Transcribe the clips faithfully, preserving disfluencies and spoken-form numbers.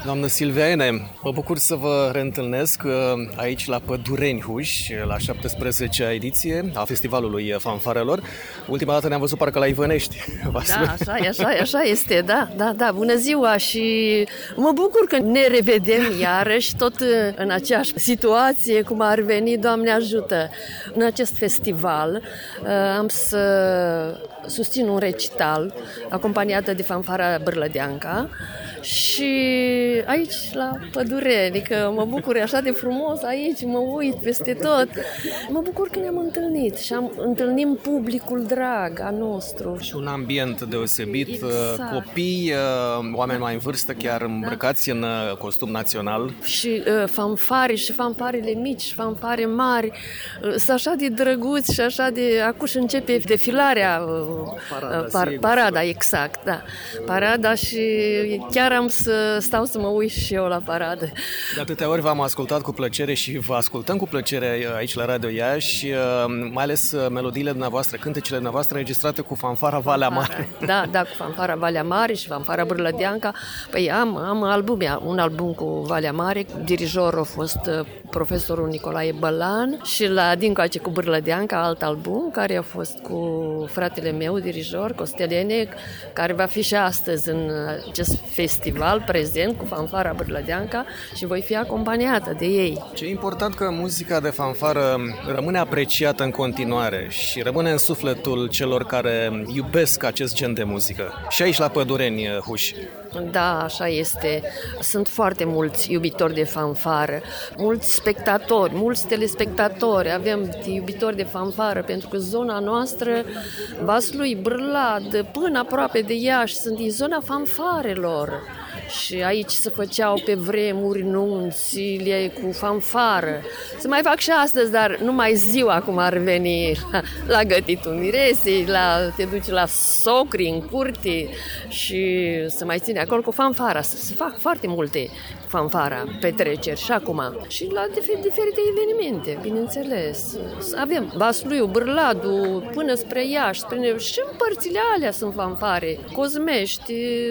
Doamnă Silveene, mă bucur să vă reîntâlnesc aici la Pădureni Huși, la șaptesprezecea ediție a Festivalului Fanfarelor. Ultima dată ne-am văzut parcă la Ivănești. Da, așa, așa, așa este, da, da, da, bună ziua și mă bucur că ne revedem iarăși, tot în aceeași situație, cum ar veni, Doamne ajută. În acest festival am să susțin un recital acompaniată de fanfara Bârlădeanca și aici la Pădureni, adică mă bucur așa de frumos aici, mă uit peste tot. Mă bucur că ne-am întâlnit și am întâlnim publicul drag al nostru. Și un ambient deosebit, exact. Copii, oameni mai în vârstă, chiar îmbrăcați da. în costum național. Și uh, fanfare și fanfarele mici, fanfare mari, uh, sunt așa de drăguți și așa de... Acuși începe defilarea, uh, parada, par, parada, exact, da. Parada și chiar am să stau să mă uit și eu la paradă. De atâtea ori v-am ascultat cu plăcere și vă ascultăm cu plăcere aici la Radio Iași, mai ales melodiile dumneavoastră, cântecele dumneavoastră înregistrate cu fanfara Valea Mare. Da, da, cu fanfara Valea Mare și fanfara Bârlădeanca. Păi am, am album, un album cu Valea Mare, dirijorul a fost profesorul Nicolae Bălan și la dincoace cu Bârlădeanca alt album care a fost cu fratele meu, dirijor, Costelene, care va fi și astăzi în acest festival prezent cu fanfara Bârlădeanca și voi fi acompaniată de ei. Ce e important că muzica de fanfară rămâne apreciată în continuare și rămâne în sufletul celor care iubesc acest gen de muzică. Și aici la Pădureni Huși. Da, așa este. Sunt foarte mulți iubitori de fanfară, mulți spectatori, mulți telespectatori. Avem iubitori de fanfară pentru că zona noastră, Vaslui, Brlad, până aproape de Iași, sunt din zona fanfarelor. Și aici se făceau pe vremuri nunțile cu fanfară. Se mai fac și astăzi, dar numai ziua cum ar veni la, la gătitul miresei, la, te duci la socri în curte și se mai ține acolo cu fanfara. Se, se fac foarte multe fanfara, petreceri și acum. Și la diferite evenimente, bineînțeles. Avem Vasluiu, Bârladu, până spre Iași, spre... și în părțile alea sunt fanfare, Cozmești,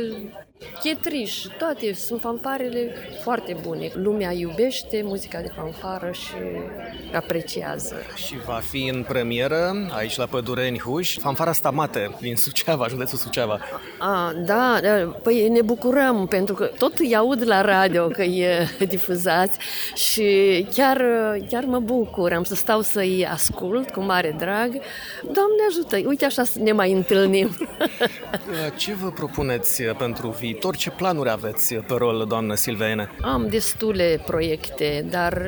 Chetriș, toate sunt fanfarele foarte bune. Lumea iubește muzica de fanfară și apreciază. Și va fi în premieră aici la Pădureni Huși fanfara Stamate din Suceava, județul Suceava. A, da, păi ne bucurăm pentru că tot îi aud la radio că e difuzați și chiar, chiar mă bucur. Am să stau să-i ascult cu mare drag. Doamne ajută, uite așa ne mai întâlnim. Ce vă propuneți pentru viitor? Ce planuri aveți pe rol, doamnă Silveene? Am destule proiecte, dar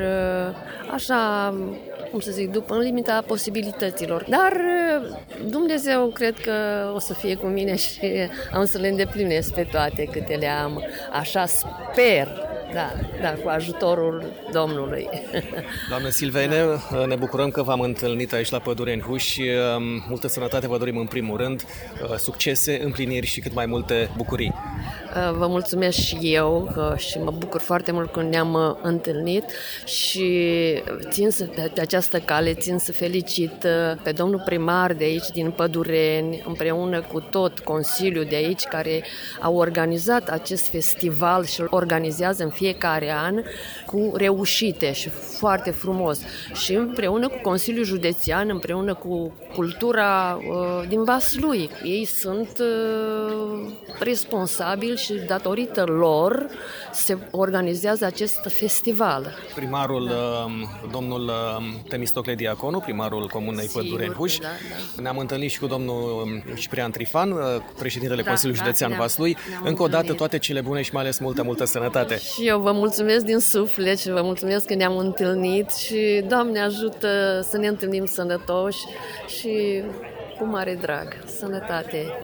așa, cum să zic, după în limita posibilităților. Dar Dumnezeu cred că o să fie cu mine și am să le îndeplinesc pe toate câte le am. Așa sper. Da, da, cu ajutorul Domnului. Doamnă Silveene, da. Ne bucurăm că v-am întâlnit aici la Pădureni Huși. Multă sănătate vă dorim în primul rând, succese, împliniri și cât mai multe bucurii. Vă mulțumesc și eu și mă bucur foarte mult că ne-am întâlnit și țin să, pe această cale țin să felicit pe domnul primar de aici, din Pădureni, împreună cu tot Consiliul de aici, care au organizat acest festival și îl organizează în fiecare an cu reușite și foarte frumos. Și împreună cu Consiliul Județean, împreună cu cultura uh, din Vaslui. Ei sunt uh, responsabili și datorită lor se organizează acest festival. Primarul, da. Domnul Temistocle Diaconu, primarul Comunei Pădureni Huși. Da, da. Ne-am întâlnit și cu domnul Ciprian Trifan, președintele da, Consiliului da, Județean Vaslui. Încă o dată toate cele bune și mai ales multă, multă sănătate. Și eu vă mulțumesc din suflet și vă mulțumesc că ne-am întâlnit și Doamne ajută să ne întâlnim sănătoși și cu mare drag. Sănătate!